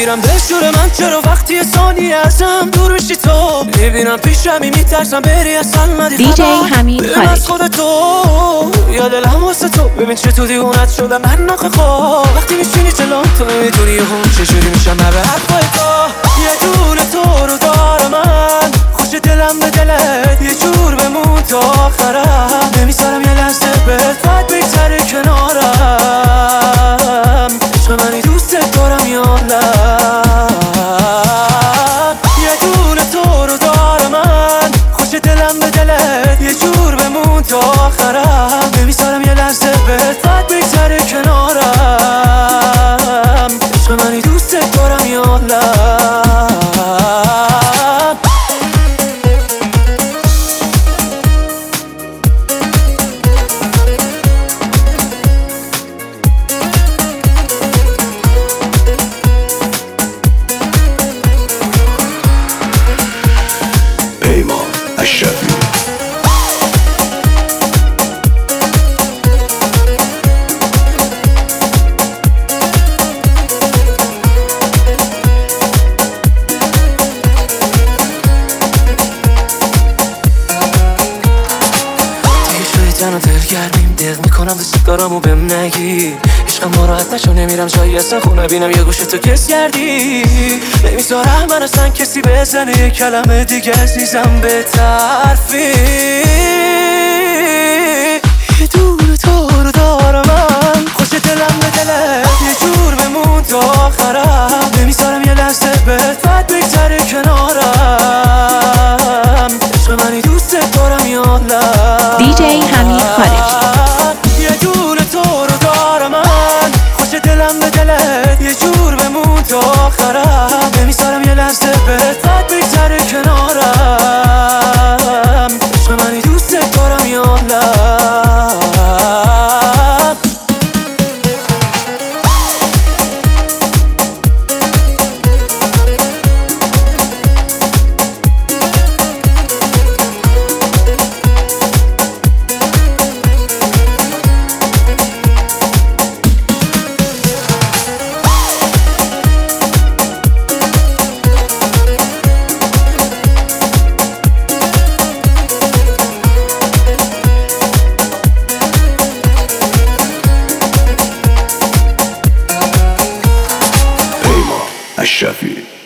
میمیرم به شور من، چرا وقتی ثانیه ازم دور میشی تو میبینم پیشمی میترسم بری اصلا ندی دیجی حمید از خارجی. خود تو یا دلم واسه تو، ببین چه تو دیوونت شدم من ناخه خواه وقتی میشینی جلوم تو نمیدونی هم چجوری میشم من به حرفای تو. یه دونه تو رو دارم من، خوش دلم به دلت یه جور بمون تا آخرم، نمیذارم یه لحظه بهت بد بگذره کنارم، عشق منی دوست دارم یا نه. یه دونه تو رو دارم من، خوش دلم به دلت یه جور بمون تا آخرم، نمیذارم یه لحظه بهت بد بگذره کنارم، عشق منی دوست دارم یا نه. تنها دلگرمیم دق میکنم دوست دارم و بهم نگی عشقم ناراحت نشو، نمیرم جایی اصلا خونه بینم یه گوشه تو کس کردی، نمیذارم من اصلا کسی بزنه یه کلمه دیگه عزیزم به طرفی. یه دونه تو رو دارم من، خوش دلم به دلت یه جور بمون تا آخرم، نمیذارم یه لحظه بهت بد بگذره کنارم، عشق منی دوست دارم یا نه. دیجی حمید خارجی. یه دونه تو رو دارم من، خوش دلم به دلت یه جور بمون تا آخرم، نمیذارم یه لحظه بهت بد بگذره کنارم، عشق منی دوست دارم یا نه. الشافعي.